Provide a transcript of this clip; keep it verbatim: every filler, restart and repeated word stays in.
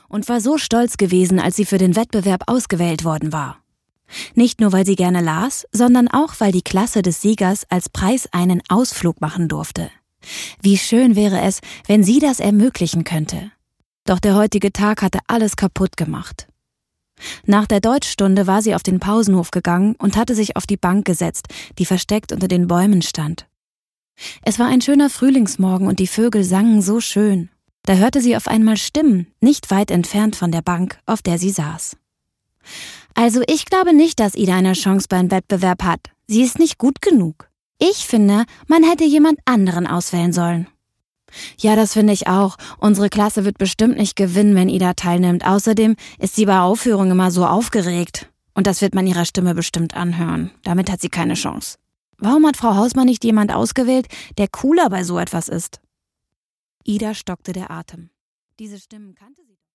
und war so stolz gewesen, als sie für den Wettbewerb ausgewählt worden war. Nicht nur, weil sie gerne las, sondern auch, weil die Klasse des Siegers als Preis einen Ausflug machen durfte. Wie schön wäre es, wenn sie das ermöglichen könnte. Doch der heutige Tag hatte alles kaputt gemacht. Nach der Deutschstunde war sie auf den Pausenhof gegangen und hatte sich auf die Bank gesetzt, die versteckt unter den Bäumen stand. Es war ein schöner Frühlingsmorgen und die Vögel sangen so schön. Da hörte sie auf einmal Stimmen, nicht weit entfernt von der Bank, auf der sie saß. Also ich glaube nicht, dass Ida eine Chance beim Wettbewerb hat. Sie ist nicht gut genug. Ich finde, man hätte jemand anderen auswählen sollen. Ja, das finde ich auch. Unsere Klasse wird bestimmt nicht gewinnen, wenn Ida teilnimmt. Außerdem ist sie bei Aufführungen immer so aufgeregt. Und das wird man ihrer Stimme bestimmt anhören. Damit hat sie keine Chance. Warum hat Frau Hausmann nicht jemand ausgewählt, der cooler bei so etwas ist? Ida stockte der Atem. Diese Stimmen kannte sie.